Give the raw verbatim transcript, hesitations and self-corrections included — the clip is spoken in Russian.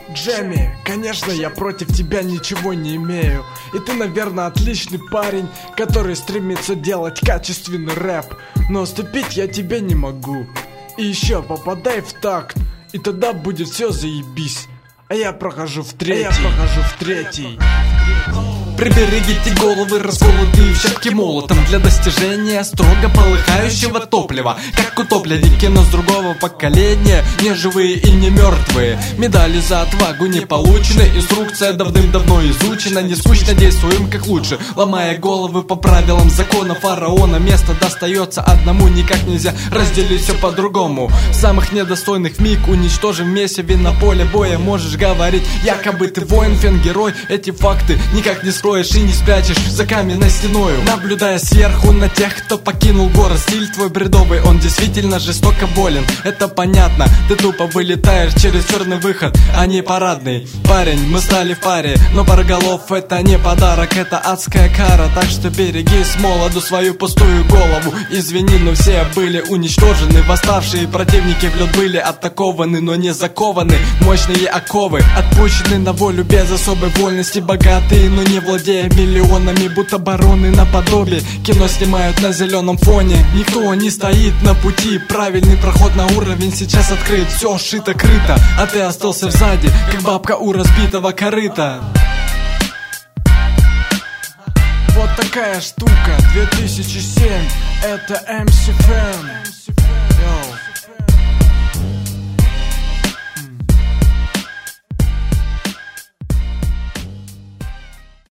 Джемми, конечно, я против тебя ничего не имею. И ты, наверное, отличный парень, который стремится делать качественный рэп. Но уступить я тебе не могу. И еще попадай в такт, и тогда будет все заебись. А я прохожу в третий, а я прохожу в третий. Приберегите головы, расколотые в щепки молотом для достижения строго полыхающего топлива. Как утопленники, но с другого поколения, не живые и не мертвые. Медали за отвагу не получены, инструкция давным-давно изучена. Не скучно действуем как лучше, ломая головы по правилам закона фараона. Место достается одному, никак нельзя разделить все по-другому. Самых недостойных миг уничтожим месиве на поле боя. Можешь говорить, якобы ты воин, фен-герой. Эти факты никак не скроешь и не спрячешь за каменной стеною. Наблюдая сверху на тех, кто покинул город. Стиль твой бредовый, он действительно жестоко болен. Это понятно, ты тупо вылетаешь через черный выход, а не парадный. Парень, мы стали в паре, но пароголов это не подарок, это адская кара. Так что береги с молоду свою пустую голову. Извини, но все были уничтожены. Восставшие противники в лед были атакованы, но не закованы. Мощные оковы отпущены на волю без особой вольности. Богатые, но не владея миллионами, будто бароны наподобие. Кино снимают на зеленом фоне. Никто не стоит на пути. Правильный проход на уровень сейчас открыт. Все шито-крыто, а ты остался сзади, как бабка у разбитого корыта. Вот такая штука, две тысячи семь, это эм си Fan.